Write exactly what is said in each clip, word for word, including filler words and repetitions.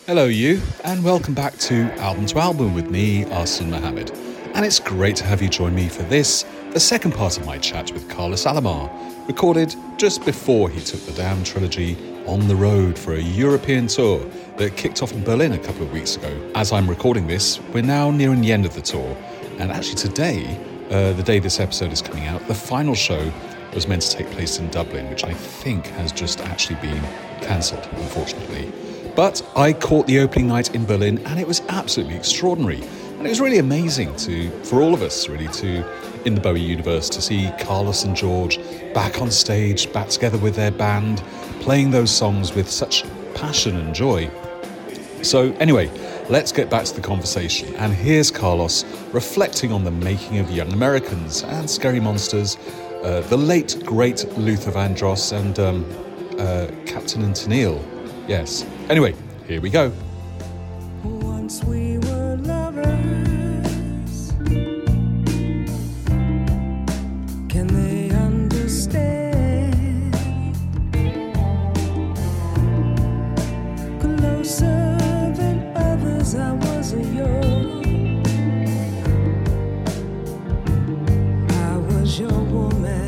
Hello you, and welcome back to Album to Album with me, Arsene Mohammed. And it's great to have you join me for this, the second part of my chat with Carlos Alomar, recorded just before he took the Damned trilogy on the road for a European tour that kicked off in Berlin a couple of weeks ago. As I'm recording this, we're now nearing the end of the tour, and actually today, uh, the day this episode is coming out, the final show was meant to take place in Dublin, which I think has just actually been cancelled, unfortunately. But I caught the opening night in Berlin, and it was absolutely extraordinary. And it was really amazing to, for all of us, really, to, in the Bowie universe, to see Carlos and George back on stage, back together with their band, playing those songs with such passion and joy. So anyway, let's get back to the conversation. And here's Carlos reflecting on the making of Young Americans and Scary Monsters, uh, the late, great Luther Vandross and um, uh, Captain and Tennille. Yes. Anyway, here we go. Once we were lovers. Can they understand? Closer than others, I wasn't yours. I was your woman.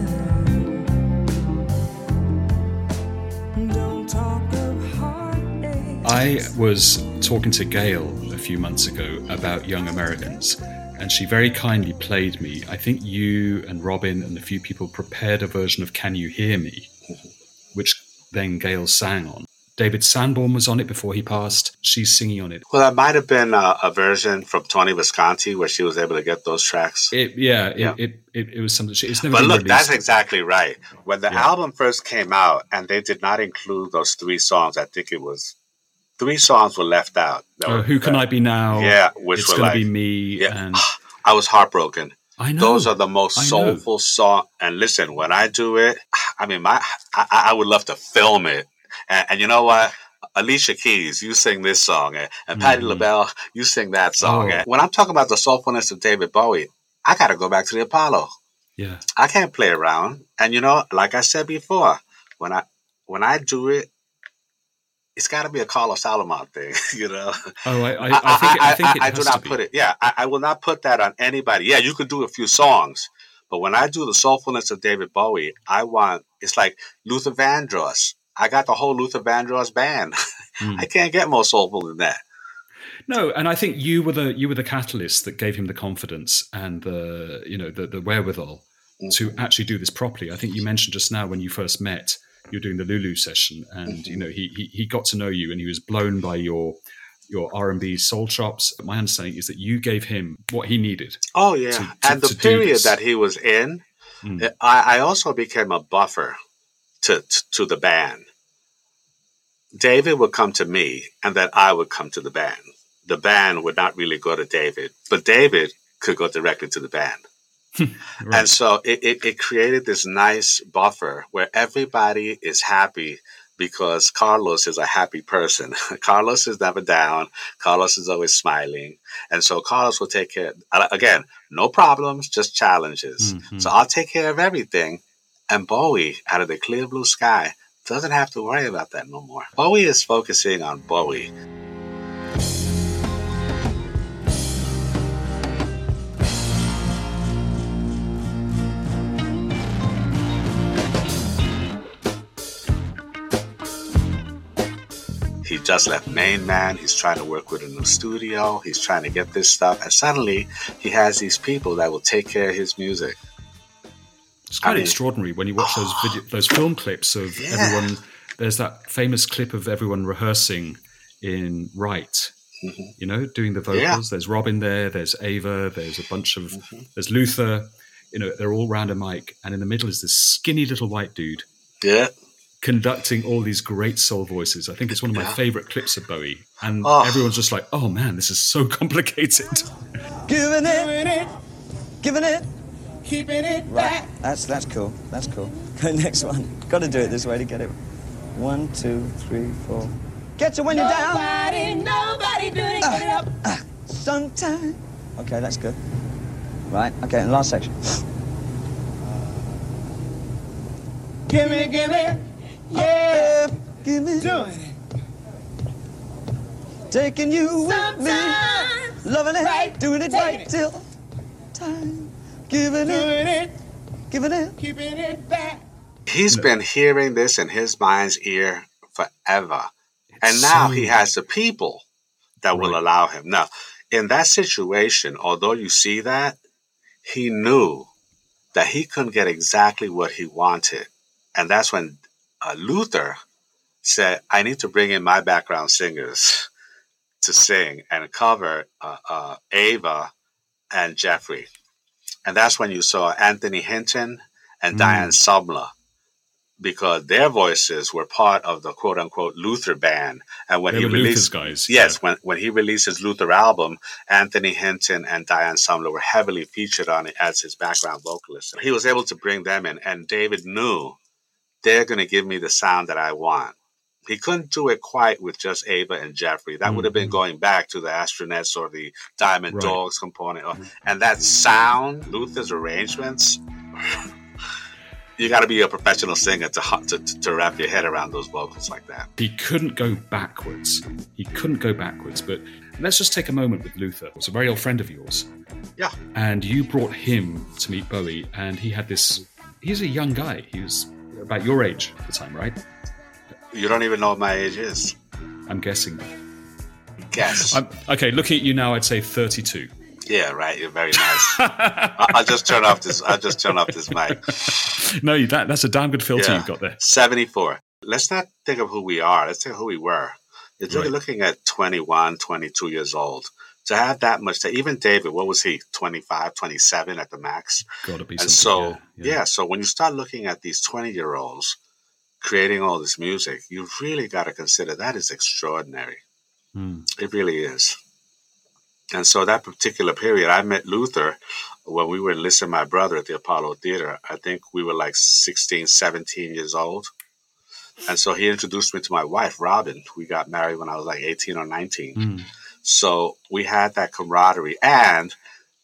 Don't talk of heartache. I was talking to Gail a few months ago about Young Americans, and she very kindly played me. I think you and Robin and a few people prepared a version of Can You Hear Me, which then Gail sang on. David Sanborn was on it before he passed. She's singing on it. Well, that might have been a, a version from Tony Visconti where she was able to get those tracks. It, yeah, it, Yeah. It, it, it was something. It's never But been look, released. that's exactly right. When the Yeah. album first came out and they did not include those three songs, I think it was three songs were left out. That Oh, were- Who Can I Be Now? Yeah, which It's were Gonna like, Be Me. yeah. And I was heartbroken. I know. Those are the most I know. soulful songs. And listen, when I do it, I mean, my I, I would love to film it. And, and you know what? Alicia Keys, you sing this song, and, and Patti Mhm. LaBelle, you sing that song. Oh. And when I'm talking about the soulfulness of David Bowie, I got to go back to the Apollo. Yeah. I can't play around. And you know, like I said before, when I when I do it, it's got to be a Carlos Alomar thing, you know. Oh, I, I, I think, it, I think it I has do to not be. put it. Yeah, I, I will not put that on anybody. Yeah, you could do a few songs, but when I do the soulfulness of David Bowie, I want it's like Luther Vandross. I got the whole Luther Vandross band. Mm. I can't get more soulful than that. No, and I think you were the you were the catalyst that gave him the confidence and the you know the, the wherewithal Mm-hmm. to actually do this properly. I think you mentioned just now when you first met, you were doing the Lulu session, and Mm-hmm. you know he, he he got to know you, and he was blown by your your R and B soul chops. My understanding is that you gave him what he needed. Oh yeah, To- to- and the to do period this. that he was in, Mm. I, I also became a buffer to, to to the band. David would come to me, and then I would come to the band. The band would not really go to David, but David could go directly to the band. Right. And so it, it, it created this nice buffer where everybody is happy because Carlos is a happy person. Carlos is never down. Carlos is always smiling. And so Carlos will take care, again, no problems, just challenges. Mhm. So I'll take care of everything. And Bowie, out of the clear blue sky, doesn't have to worry about that no more. Bowie is focusing on Bowie. He just left Main Man. He's trying to work with a new studio. He's trying to get this stuff. And suddenly he has these people that will take care of his music. It's quite I mean- extraordinary when you watch those video, those film clips of Yeah. everyone. There's that famous clip of everyone rehearsing in Right. Mhm. You know, doing the vocals. Yeah. There's Robin there. There's Ava. There's a bunch of. Mhm. There's Luther. You know, they're all round a mic, and in the middle is this skinny little white dude Yeah. conducting all these great soul voices. I think it's one of my Yeah. favorite clips of Bowie, and Oh. everyone's just like, "Oh man, this is so complicated." Giving it, giving it. Keeping it Right. back. That's that's cool. That's cool. Okay, next one. Got to do it this way to get it. One, two, three, four. Get you when you're down. Nobody, nobody doing it. Get it up. Sometime. Okay, that's good. Right. Okay, and last section. Give me, give me. Yeah. Give me. Doing it. taking you with me, Sometimes loving it, right, doing it taking right it. till time, giving Doing it, it, giving it. keeping it back. He's been hearing this in his mind's ear forever. And now so- he has the people that will Right. allow him. Now, in that situation, although you see that, he knew that he couldn't get exactly what he wanted. And that's when uh, Luther said, I need to bring in my background singers to sing and cover uh, uh, Ava and Jeffrey. And that's when you saw Anthony Hinton and Mm. Diane Sumler, because their voices were part of the quote unquote Luther band. And when They he were Luther's released, guys. yes, yeah. when, when he released his Luther album, Anthony Hinton and Diane Sumler were heavily featured on it as his background vocalists. He was able to bring them in, and David knew they're going to give me the sound that I want. He couldn't do it quite with just Ava and Jeffrey. That would have been going back to the Astronauts or the Diamond Right. Dogs component. Or- And that sound, Luther's arrangements, you got to be a professional singer to, hu- to to wrap your head around those vocals like that. He couldn't go backwards. He couldn't go backwards. But let's just take a moment with Luther. He was a very old friend of yours. Yeah. And you brought him to meet Bowie, and he had this. He's a young guy. He was about your age at the time, right? You don't even know what my age is. I'm guessing. Guess. I'm, okay, looking at you now, I'd say thirty-two. Yeah, right. You're very nice. I- I'll just turn off this. I'll just turn off this mic. No, that that's a damn good filter Yeah. you've got there. seventy-four. Let's not think of who we are. Let's think of who we were. You're Right. looking at twenty-one, twenty-two years old. To have that much, to, even David, what was he? twenty-five, twenty-seven at the max. Got to be And something. so, yeah, yeah, so when you start looking at these twenty-year-olds creating all this music, you've really got to consider that is extraordinary. Hmm. It really is. And so that particular period, I met Luther when we were enlisting my brother at the Apollo Theater. I think we were like sixteen, seventeen years old. And so he introduced me to my wife, Robin. We got married when I was like eighteen or nineteen. Hmm. So we had that camaraderie. And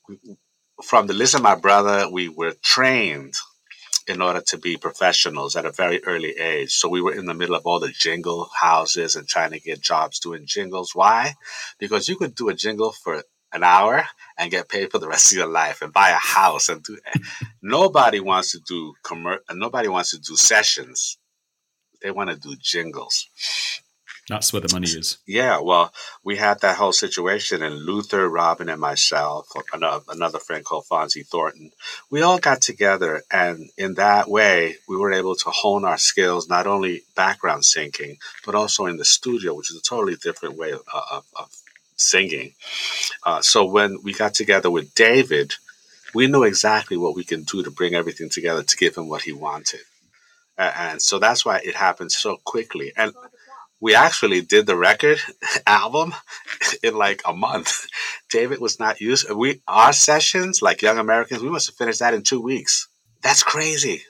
from the list of my brother, we were trained in order to be professionals at a very early age. So we were in the middle of all the jingle houses and trying to get jobs doing jingles. Why? Because you could do a jingle for an hour and get paid for the rest of your life and buy a house and do. Nobody wants to do commer- Nobody wants to do sessions. They want to do jingles. That's where the money is. Yeah, well, we had that whole situation, and Luther, Robin, and myself, another, another friend called Fonzie Thornton, we all got together, and in that way, we were able to hone our skills, not only background singing, but also in the studio, which is a totally different way of, of, of singing. Uh, so when we got together with David, we knew exactly what we can do to bring everything together to give him what he wanted. Uh, and so that's why it happened so quickly. And we actually did the record album in like a month. David was not used. We our sessions, like Young Americans, we must have finished that in two weeks. That's crazy.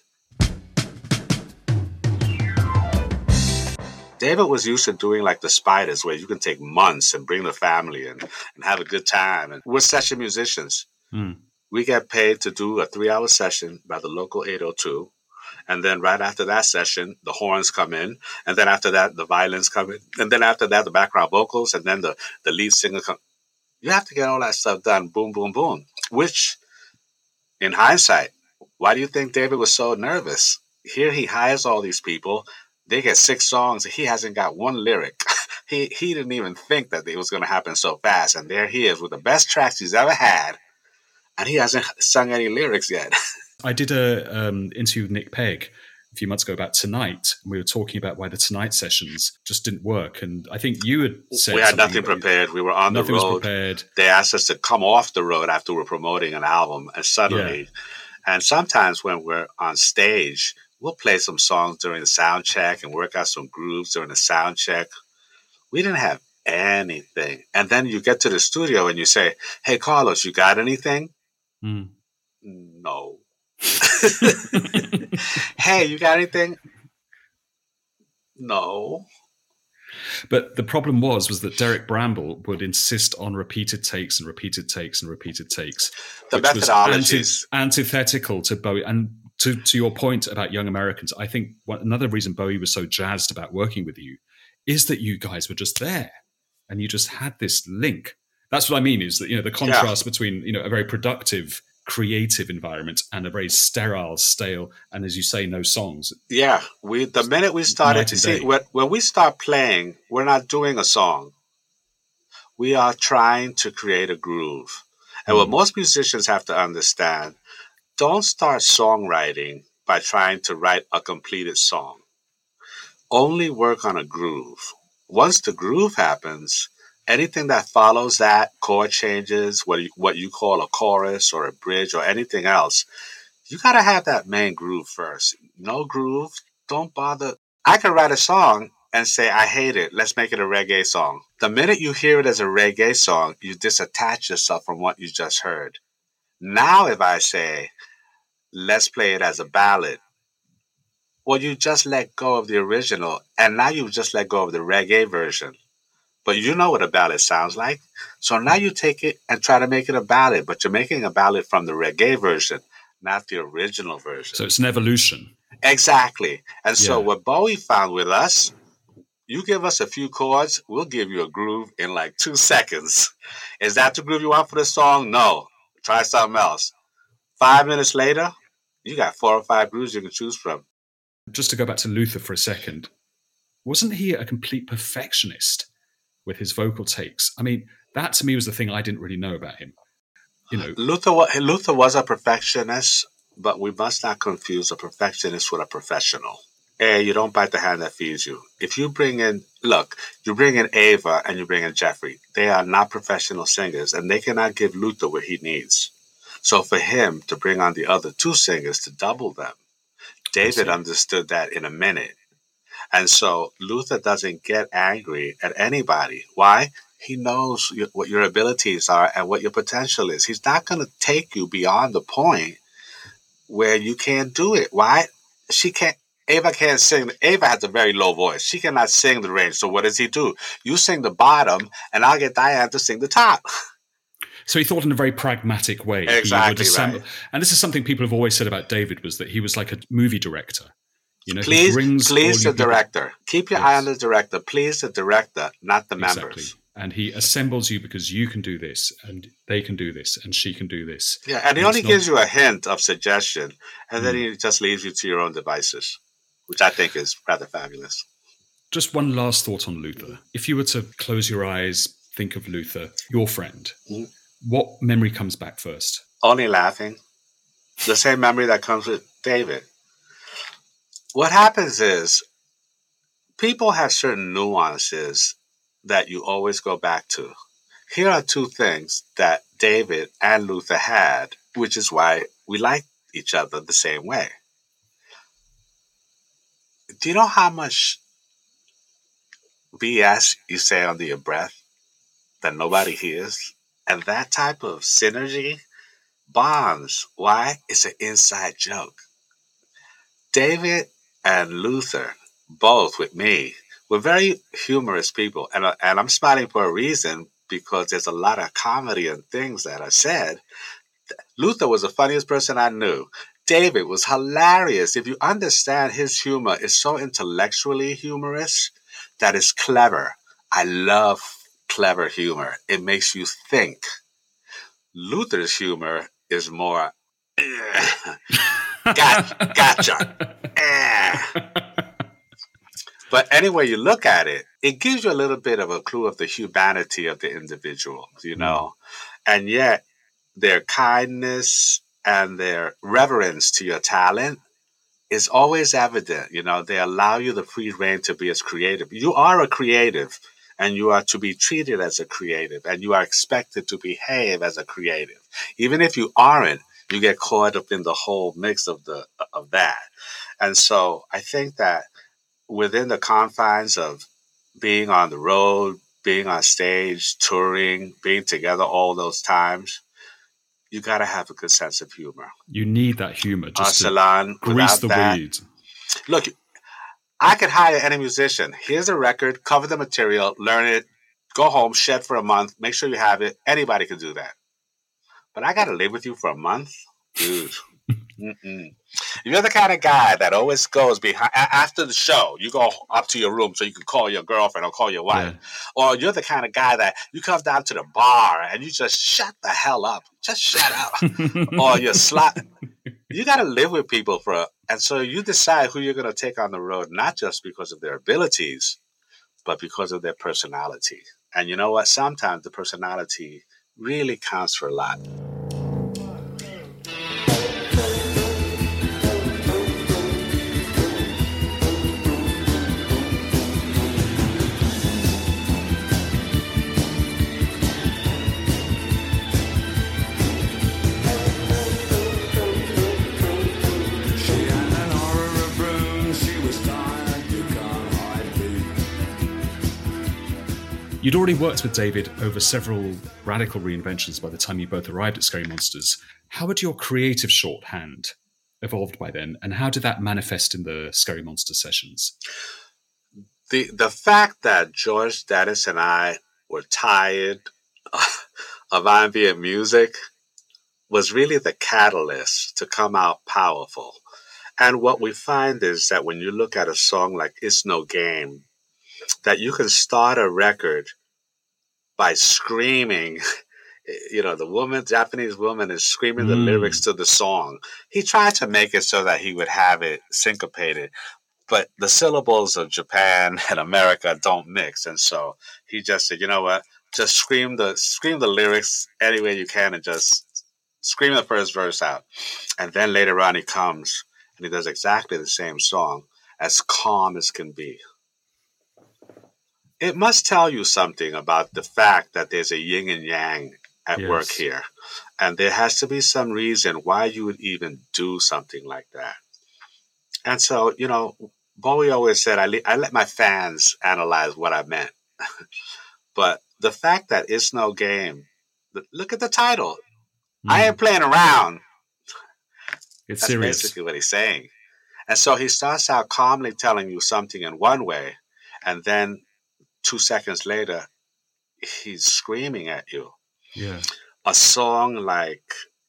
David was used to doing like the Spiders, where you can take months and bring the family and, and have a good time. And we're session musicians. Mm. We get paid to do a three-hour session by the local eight oh two. And then right after that session, the horns come in. And then after that, the violins come in. And then after that, the background vocals. And then the, the lead singer comes. You have to get all that stuff done. Boom, boom, boom. Which, in hindsight, why do you think David was so nervous? Here he hires all these people. They get six songs. He hasn't got one lyric. he he didn't even think that it was going to happen so fast. And there he is with the best tracks he's ever had. And he hasn't sung any lyrics yet. I did a um, interview with Nick Pegg a few months ago about Tonight. And we were talking about why the Tonight sessions just didn't work. And I think you had said we had something nothing about- prepared. We were on Nothing the was road. prepared. They asked us to come off the road after we're promoting an album. And suddenly, and sometimes when we're on stage, we'll play some songs during the sound check and work out some grooves during the sound check. We didn't have anything. And then you get to the studio and you say, hey, Carlos, you got anything? Mm. No. Hey, you got anything? No. But the problem was, was that Derek Bramble would insist on repeated takes and repeated takes and repeated takes. The which was methodologies. anti- antithetical to Bowie. And to, to your point about Young Americans, I think one, another reason Bowie was so jazzed about working with you is that you guys were just there. and you just had this link. That's what I mean, is that, you know, the contrast yeah. between, you know, a very productive, creative environment and a very sterile, stale, and as you say, no songs. Yeah, we the minute we started to see, when, when we start playing, we're not doing a song. We are trying to create a groove. And mm. what most musicians have to understand, don't start songwriting by trying to write a completed song. Only work on a groove. Once the groove happens, anything that follows that, chord changes, what you, what you call a chorus or a bridge or anything else, you got to have that main groove first. No groove, don't bother. I can write a song and say, I hate it. Let's make it a reggae song. The minute you hear it as a reggae song, you disattach yourself from what you just heard. Now, if I say, let's play it as a ballad, well, you just let go of the original, and now you just let go of the reggae version. But you know what a ballad sounds like. So now you take it and try to make it a ballad, but you're making a ballad from the reggae version, not the original version. So it's an evolution. Exactly. And so Yeah. what Bowie found with us, you give us a few chords, we'll give you a groove in like two seconds. Is that the groove you want for the song? No. Try something else. Five minutes later, you got four or five grooves you can choose from. Just to go back to Luther for a second, wasn't he a complete perfectionist with his vocal takes? I mean, that to me was the thing I didn't really know about him. You know, Luther, wa- Luther was a perfectionist, but we must not confuse a perfectionist with a professional. Hey, you don't bite the hand that feeds you. If you bring in, look, you bring in Ava and you bring in Jeffrey, they are not professional singers, and they cannot give Luther what he needs. So for him to bring on the other two singers to double them, David understood that in a minute. And so Luther doesn't get angry at anybody. Why? He knows your, what your abilities are and what your potential is. He's not going to take you beyond the point where you can't do it. Why? She can't. Ava can't sing. Ava has a very low voice. She cannot sing the range. So what does he do? You sing the bottom, and I'll get Diane to sing the top. So he thought in a very pragmatic way. Exactly right. And this is something people have always said about David, was that he was like a movie director. You know, please, he brings please the people- director. Keep your Yes. eye on the director. Please the director, not the Exactly. members. And he assembles you because you can do this, and they can do this, and she can do this. Yeah, and he And only it's gives not- you a hint of suggestion, and then Mm. he just leaves you to your own devices, which I think is rather fabulous. Just one last thought on Luther. If you were to close your eyes, think of Luther, your friend, Mhm. what memory comes back first? Only laughing. The same memory that comes with David. What happens is people have certain nuances that you always go back to. Here are two things that David and Luther had, which is why we like each other the same way. Do you know how much B S you say under your breath that nobody hears? And that type of synergy bonds. Why? It's an inside joke. David and Luther, both with me, were very humorous people. And, uh, and I'm smiling for a reason, because there's a lot of comedy and things that are said. Luther was the funniest person I knew. David was hilarious. If you understand, his humor is so intellectually humorous that it's clever. I love clever humor. It makes you think. Luther's humor is more, gotcha, gotcha. Eh. But anyway you look at it, it gives you a little bit of a clue of the humanity of the individual, you know. Mm. And yet their kindness and their reverence to your talent is always evident. You know, they allow you the free rein to be as creative. You are a creative, and you are to be treated as a creative, and you are expected to behave as a creative. Even if you aren't, you get caught up in the whole mix of the of that. And so I think that within the confines of being on the road, being on stage, touring, being together all those times, you got to have a good sense of humor. You need that humor just uh, to Salon, grease the that, weed. Look, I could hire any musician. Here's a record, cover the material, learn it, go home, shed for a month, make sure you have it. Anybody can do that. But I got to live with you for a month? Dude. Mm-mm. You're the kind of guy that always goes behind after the show. You go up to your room so you can call your girlfriend or call your wife, yeah. Or you're the kind of guy that you come down to the bar and you just shut the hell up, just shut up, or you're slot. You got to live with people for, and so you decide who you're going to take on the road, not just because of their abilities, but because of their personality. And you know what? Sometimes the personality really counts for a lot. You'd already worked with David over several radical reinventions by the time you both arrived at Scary Monsters. How had your creative shorthand evolved by then, and how did that manifest in the Scary Monsters sessions? The the fact that George Dennis and I were tired of ambient music was really the catalyst to come out powerful. And what we find is that when you look at a song like It's No Game, that you can start a record by screaming, you know, the woman, Japanese woman is screaming mm. the lyrics to the song. He tried to make it so that he would have it syncopated, but the syllables of Japan and America don't mix. And so he just said, you know what, just scream the, scream the lyrics any way you can and just scream the first verse out. And then later on he comes and he does exactly the same song, as calm as can be. It must tell you something about the fact that there's a yin and yang at yes. work here. And there has to be some reason why you would even do something like that. And so, you know, Bowie always said, I, le- I let my fans analyze what I meant. But the fact that It's No Game, look at the title. Mm. I ain't playing around. It's That's serious. basically what he's saying. And so he starts out calmly telling you something in one way, and then two seconds later, he's screaming at you. Yeah. A song like,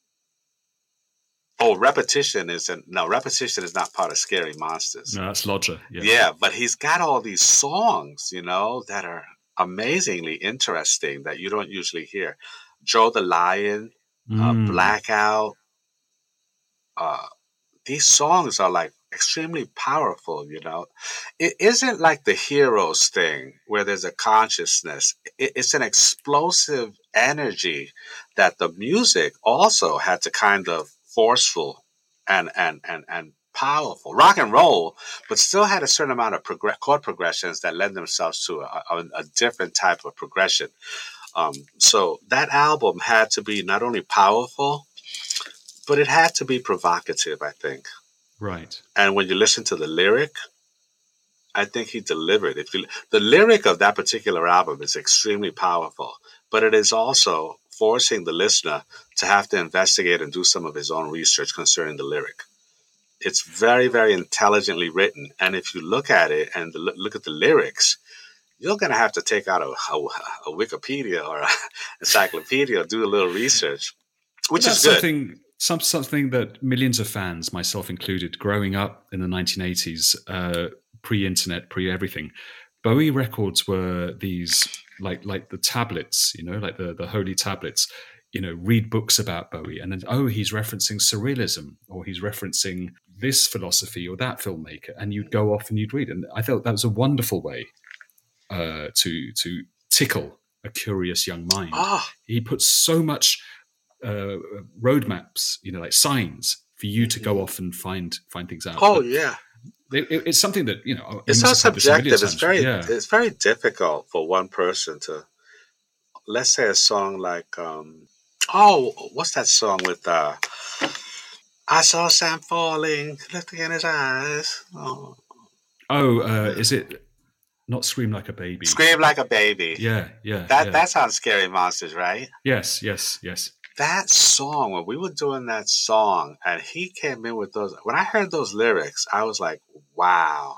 oh, Repetition isn't, no, Repetition is not part of Scary Monsters. No, that's Lodger. Yeah. yeah, but he's got all these songs, you know, that are amazingly interesting that you don't usually hear. Joe the Lion, mm. uh, Blackout. Uh, these songs are like extremely powerful, you know. It isn't like the Heroes thing where there's a consciousness. It, it's an explosive energy that the music also had to kind of forceful and and and and powerful. Rock and roll, but still had a certain amount of progr- chord progressions that lend themselves to a, a, a different type of progression. Um, so that album had to be not only powerful, but it had to be provocative, I think. Right. And when you listen to the lyric, I think he delivered. If you, the lyric of that particular album is extremely powerful, but it is also forcing the listener to have to investigate and do some of his own research concerning the lyric. It's very, very intelligently written. And if you look at it and the, look at the lyrics, you're going to have to take out a, a, a Wikipedia or an encyclopedia, do a little research, which is good. Something- Some, something that millions of fans, myself included, growing up in the nineteen eighties, uh, pre-internet, pre-everything, Bowie records were these, like like the tablets, you know, like the, the holy tablets, you know, read books about Bowie. And then, oh, he's referencing surrealism, or he's referencing this philosophy or that filmmaker. And you'd go off and you'd read. And I thought that was a wonderful way uh, to to tickle a curious young mind. Oh. He put so much... Uh, roadmaps, you know, like signs for you to go off and find find things out. Oh, but yeah. It, it, it's something that, you know, it's so subjective. It's very, yeah. it's very difficult for one person to, let's say a song like, um, oh, what's that song with, uh, I saw Sam falling, lifting in his eyes. Oh, oh uh, is it not Scream Like a Baby? Scream Like a Baby. Yeah, yeah. That yeah. That sounds Scary Monsters, right? Yes, yes, yes. That song, when we were doing that song, and he came in with those, when I heard those lyrics, I was like, wow.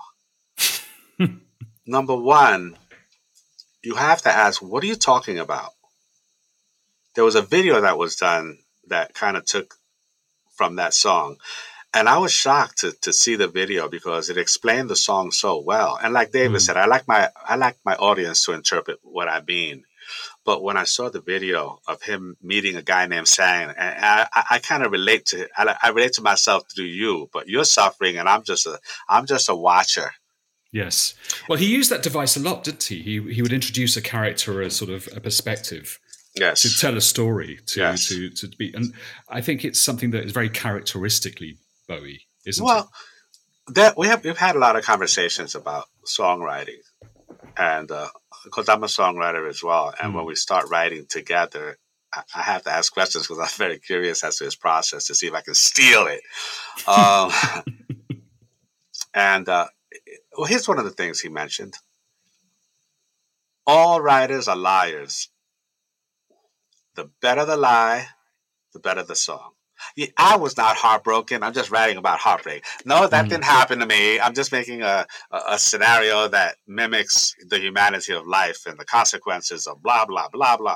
Number one, you have to ask, what are you talking about? There was a video that was done that kind of took from that song. And I was shocked to, to see the video because it explained the song so well. And like David Mm. said, I like my I like my audience to interpret what I mean. But when I saw the video of him meeting a guy named Sang, and I, I, I kind of relate to I, I relate to myself through you, but you're suffering, and I'm just a I'm just a watcher. Yes. Well, he used that device a lot, didn't he? He he would introduce a character as sort of a perspective Yes, to tell a story, to Yes. to to be, and I think it's something that is very characteristically Bowie, isn't well, it? that we have we've had a lot of conversations about songwriting, and uh, because I'm a songwriter as well, and Mm. when we start writing together, I, I have to ask questions because I'm very curious as to his process to see if I can steal it. Um, and uh, well, here's one of the things he mentioned: all writers are liars. The better the lie, the better the song. Yeah, I was not heartbroken. I'm just writing about heartbreak. No, that Mm. didn't happen to me. I'm just making a, a, a scenario that mimics the humanity of life and the consequences of blah, blah, blah, blah.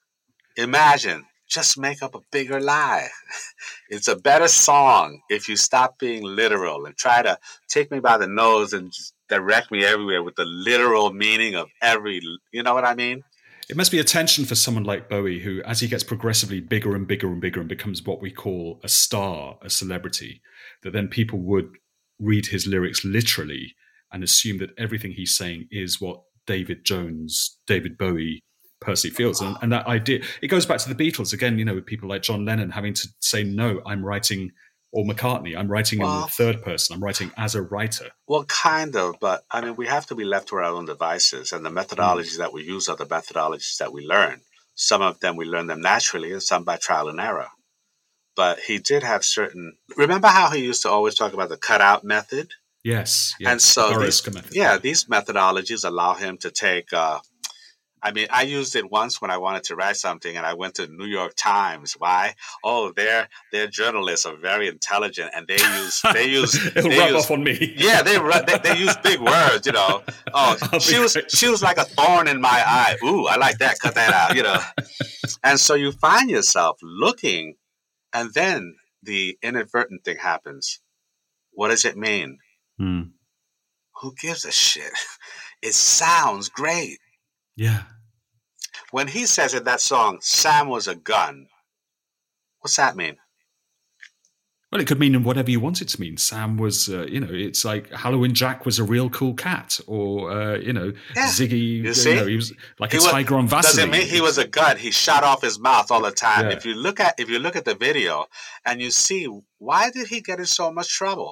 Imagine, just make up a bigger lie. It's a better song if you stop being literal and try to take me by the nose and just direct me everywhere with the literal meaning of every, you know what I mean? It must be a tension for someone like Bowie, who, as he gets progressively bigger and bigger and bigger and becomes what we call a star, a celebrity, that then people would read his lyrics literally and assume that everything he's saying is what David Jones, David Bowie personally feels. And, and that idea, it goes back to the Beatles again, you know, with people like John Lennon having to say, no, I'm writing, or McCartney, I'm writing Well, in the third person, I'm writing as a writer. Well, kind of, but I mean, we have to be left to our own devices, and the methodologies that we use are the methodologies that we learn. Some of them we learn them naturally, and some by trial and error. But he did have certain. Remember how he used to always talk about the cutout method? Yes. yes. And so, The these, Horowitz method. yeah, these methodologies allow him to take. Uh, I mean, I used it once when I wanted to write something, and I went to the New York Times. Why? Oh, their their journalists are very intelligent, and they use they use It'll they rub use, off on me. Yeah, they, ru- they they use big words, you know. Oh, I'll she be was great. she was like a thorn in my eye. Ooh, I like that. Cut that out, you know. And so you find yourself looking, and then the inadvertent thing happens. What does it mean? Hmm. Who gives a shit? It sounds great. Yeah. When he says in that song, Sam was a gun, what's that mean? Well, it could mean whatever you want it to mean. Sam was, uh, you know, it's like Halloween Jack was a real cool cat, or uh, you know, Yeah. Ziggy. You You see? know, he was like He a was- tiger on Vaseline. Doesn't mean he was a gun. He shot off his mouth all the time. Yeah. If you look at if you look at the video and you see why did he get in so much trouble?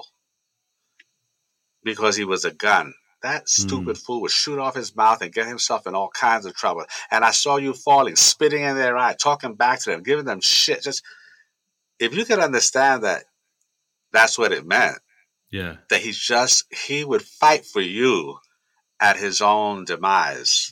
Because he was a gun. That stupid Hmm. fool would shoot off his mouth and get himself in all kinds of trouble. And I saw you falling, spitting in their eye, talking back to them, giving them shit. Just if you could understand that, that's what it meant. Yeah. That he just he would fight for you at his own demise.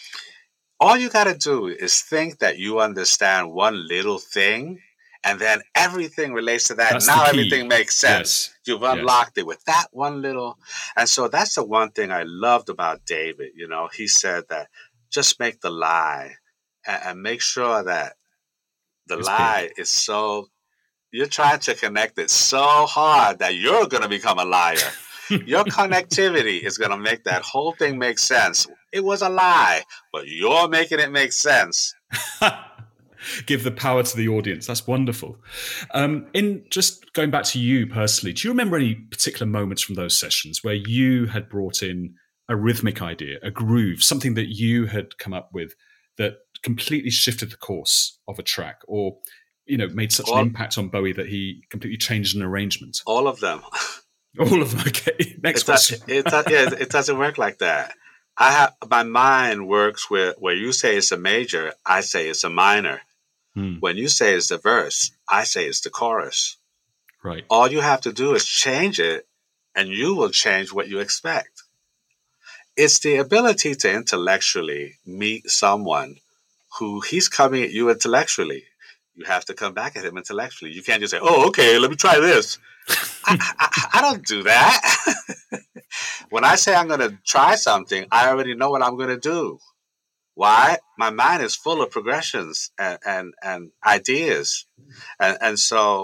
All you got to do is think that you understand one little thing, and then everything relates to that. That's now the key. everything makes sense. Yes. You've Yes. unlocked it with that one little. And so that's the one thing I loved about David. You know, he said that just make the lie and, and make sure that the It's lie is so, you're trying to connect it so hard that you're going to become a liar. Your connectivity is going to make that whole thing make sense. It was a lie, but you're making it make sense. Give the power to the audience. That's wonderful. Um, in just going back to you personally, do you remember any particular moments from those sessions where you had brought in a rhythmic idea, a groove, something that you had come up with that completely shifted the course of a track, or you know, made such All- an impact on Bowie that he completely changed an arrangement? All of them. All of them. Okay. Next It, does, question. it, does, yeah, it doesn't work like that. I have my mind works where where you say it's a major, I say it's a minor. Hmm. When you say it's the verse, I say it's the chorus. Right. All you have to do is change it, and you will change what you expect. It's the ability to intellectually meet someone who he's coming at you intellectually. You have to come back at him intellectually. You can't just say, "Oh, okay, let me try this." I, I, I don't do that. When I say I'm going to try something, I already know what I'm going to do. Why? My mind is full of progressions and, and, and ideas. And, and so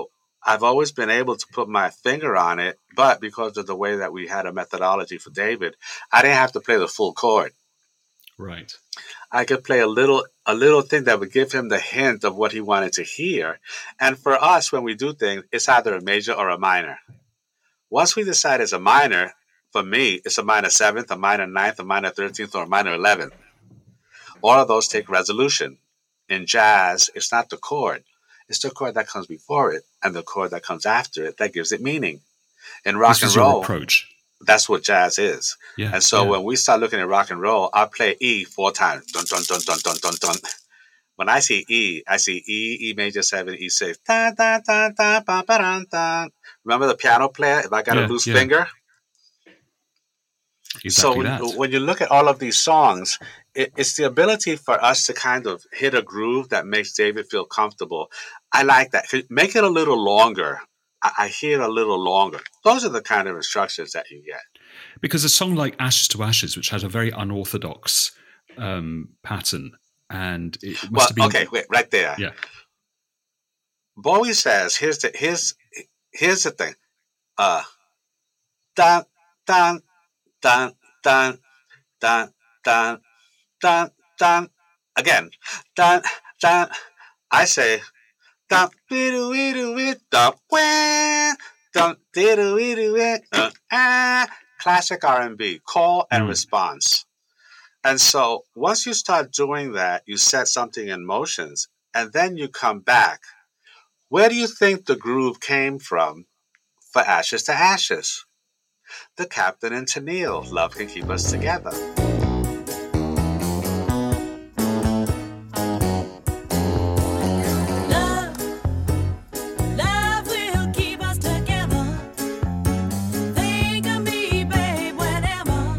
I've always been able to put my finger on it, but because of the way that we had a methodology for David, I didn't have to play the full chord. Right. I could play a little a little thing that would give him the hint of what he wanted to hear. And for us, when we do things, it's either a major or a minor. Once we decide it's a minor, for me, it's a minor seventh, a minor ninth, a minor thirteenth, or a minor eleventh. All of those take resolution. In jazz, it's not the chord. It's the chord that comes before it and the chord that comes after it that gives it meaning. In rock This and is your roll, approach. that's what jazz is. Yeah, and so yeah. when we start looking at rock and roll, I play E four times. Dun, dun, dun, dun, dun, dun, dun. When I see E, I see E, E major seven, E six. Dun, dun, dun, dun, dun, dun, dun. Remember the piano player? If I got Yeah, a loose yeah. finger? Exactly so when, that. when you look at all of these songs, it, it's the ability for us to kind of hit a groove that makes David feel comfortable. I like that. Make it a little longer. I, I hear it a little longer. Those are the kind of instructions that you get. Because a song like Ashes to Ashes, which has a very unorthodox um, pattern, and it must Well, have been... okay, wait, right there. Yeah. Bowie says, here's the here's here's the thing. Uh dun dun dun dun dun dun dun dun again. Dun dun I say dun diddle diddle it dun wah dun diddle diddle it uh, ah classic R and B, call and Mm. response. And so once you start doing that, you set something in motions, and then you come back. Where do you think the groove came from for Ashes to Ashes? The Captain and Tennille, Love Can Keep Us Together. Love, love will keep us together. Think of me, babe, whenever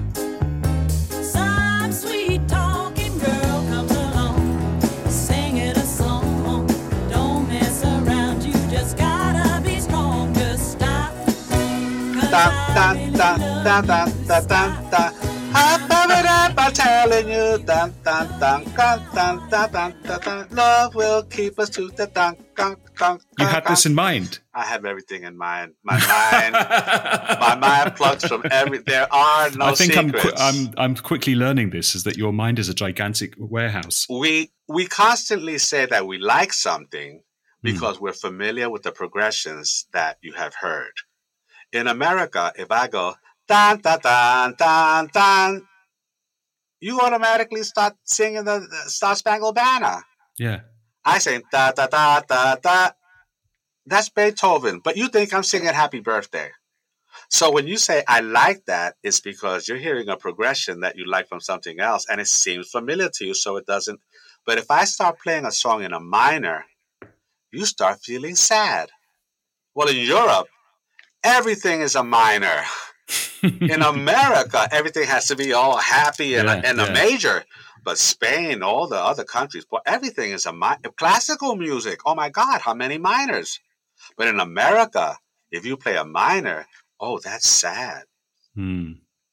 some sweet talking girl comes along, singing a song. Don't mess around, you just gotta be strong. Just stop. 'Cause Dun, I dun, really dun, love dun, dun, you. dun, dun, dun. I'm bumming up, I'm telling you. Dun, dun, dun, dun, dun, dun, dun, dun, dun. Love will keep us to the dun, dun, dun, You dun, had this dun. in mind. I have everything in mind. My mind, my mind plugs from every. There are no I think I'm, secrets. qu- I'm I'm quickly learning this, is that your mind is a gigantic warehouse. we we constantly say that we like something because we're familiar with the progressions that you have heard. In America, if I go dun dun dun dun dun, you automatically start singing the, the Star Spangled Banner. Yeah. I sing da da da da da. That's Beethoven, but you think I'm singing Happy Birthday. So when you say I like that, it's because you're hearing a progression that you like from something else, and it seems familiar to you, so it doesn't. But if I start playing a song in a minor, you start feeling sad. Well, in Europe, everything is a minor. In America, everything has to be all happy and, Yeah, a, and yeah. a major. But Spain, all the other countries, boy, everything is a minor. Classical music, oh my God, how many minors? But in America, if you play a minor, oh, that's sad. Hmm.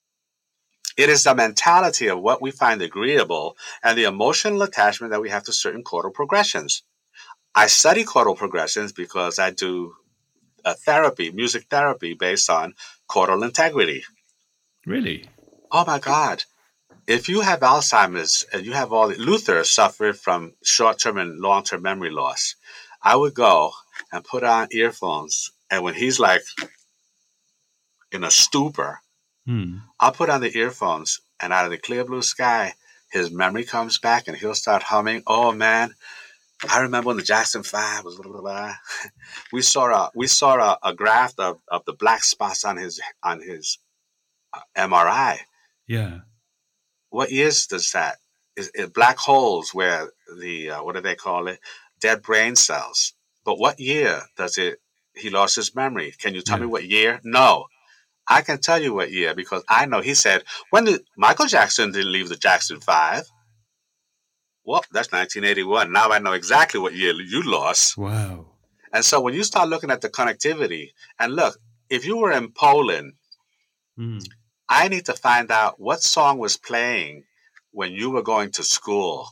It is the mentality of what we find agreeable and the emotional attachment that we have to certain chordal progressions. I study chordal progressions because I do a therapy, music therapy based on chordal integrity. Really? Oh my God. If you have Alzheimer's and you have all the, Luther suffered from short-term and long-term memory loss. I would go and put on earphones, and when he's like in a stupor, Hmm. I'll put on the earphones, and out of the clear blue sky, his memory comes back, and he'll start humming. Oh man, I remember when the Jackson Five was. Blah, blah, blah. We saw a we saw a, a graph of, of the black spots on his on his uh, M R I. Yeah. What years does that? Is it black holes where the uh, what do they call it? Dead brain cells. But what year does it? He lost his memory. Can you tell Yeah. me what year? No. I can tell you what year because I know he said, when did Michael Jackson didn't leave the Jackson Five? Well, that's nineteen eighty-one. Now I know exactly what year you lost. Wow. And so when you start looking at the connectivity, and look, if you were in Poland, Hmm. I need to find out what song was playing when you were going to school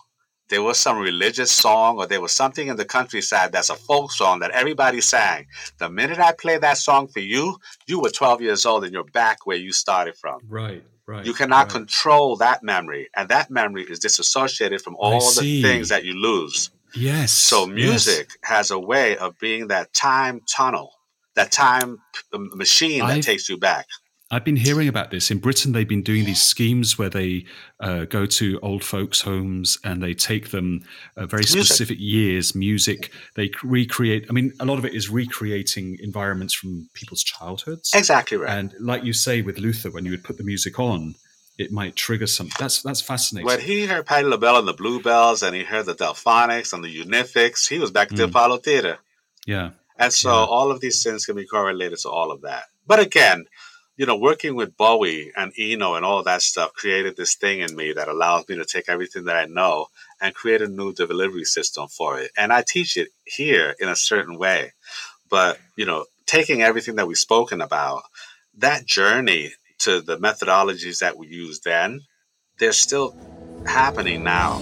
there was some religious song or there was something in the countryside that's a folk song that everybody sang. The minute I played that song for you, you were twelve years old and you're back where you started from. Right, right. You cannot right. control that memory. And that memory is disassociated from all the things that you lose. Yes. So music yes. has a way of being that time tunnel, that time machine that I've, takes you back. I've been hearing about this. In Britain, they've been doing these schemes where they uh, go to old folks' homes and they take them uh, very specific music. years, music. They recreate. I mean, a lot of it is recreating environments from people's childhoods. Exactly right. And like you say with Luther, when you would put the music on, it might trigger something. That's that's fascinating. When he heard Patti LaBelle and the Bluebells, and he heard the Delphonics and the Unifics, he was back at mm. the Apollo Theater. Yeah. And so yeah. all of these things can be correlated to all of that. But again, you know, working with Bowie and Eno and all that stuff created this thing in me that allows me to take everything that I know and create a new delivery system for it. And I teach it here in a certain way. But, you know, taking everything that we've spoken about, that journey to the methodologies that we used then, they're still happening now.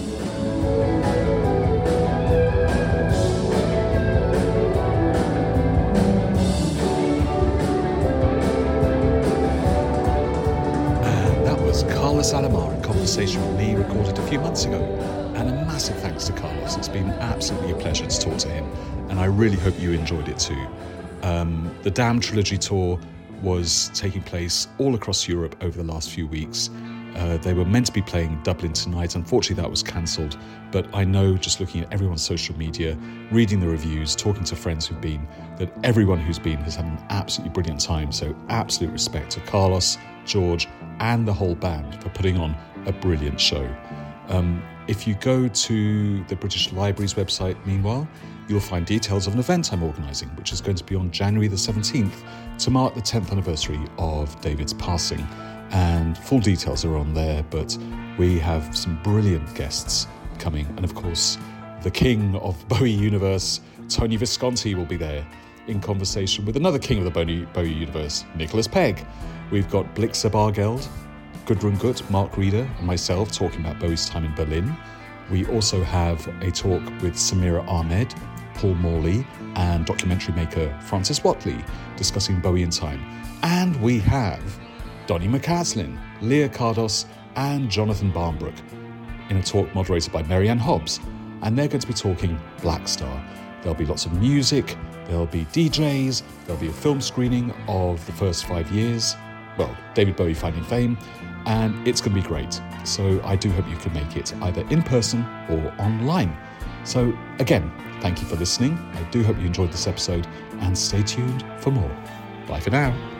Carlos Alomar, a conversation with me recorded a few months ago. And a massive thanks to Carlos. It's been absolutely a pleasure to talk to him, and I really hope you enjoyed it too. Um, the Damned Trilogy Tour was taking place all across Europe over the last few weeks. Uh, they were meant to be playing Dublin tonight. Unfortunately, that was cancelled. But I know, just looking at everyone's social media, reading the reviews, talking to friends who've been, that everyone who's been has had an absolutely brilliant time. So absolute respect to Carlos, George, and the whole band for putting on a brilliant show. Um, if you go to the British Library's website, meanwhile, you'll find details of an event I'm organising, which is going to be on January the seventeenth to mark the tenth anniversary of David's passing. And full details are on there, but we have some brilliant guests coming. And of course, the king of Bowie universe, Tony Visconti, will be there in conversation with another king of the Bowie, Bowie universe, Nicholas Pegg. We've got Blixa Bargeld, Gudrun Gut, Mark Reeder, and myself talking about Bowie's time in Berlin. We also have a talk with Samira Ahmed, Paul Morley, and documentary maker Francis Watley discussing Bowie in time. And we have Donny McCaslin, Leah Cardos, and Jonathan Barnbrook in a talk moderated by Marianne Hobbs. And they're going to be talking Black Star. There'll be lots of music, there'll be D Js, there'll be a film screening of the first five years, well, David Bowie Finding Fame, and it's going to be great. So I do hope you can make it either in person or online. So again, thank you for listening. I do hope you enjoyed this episode, and stay tuned for more. Bye for now.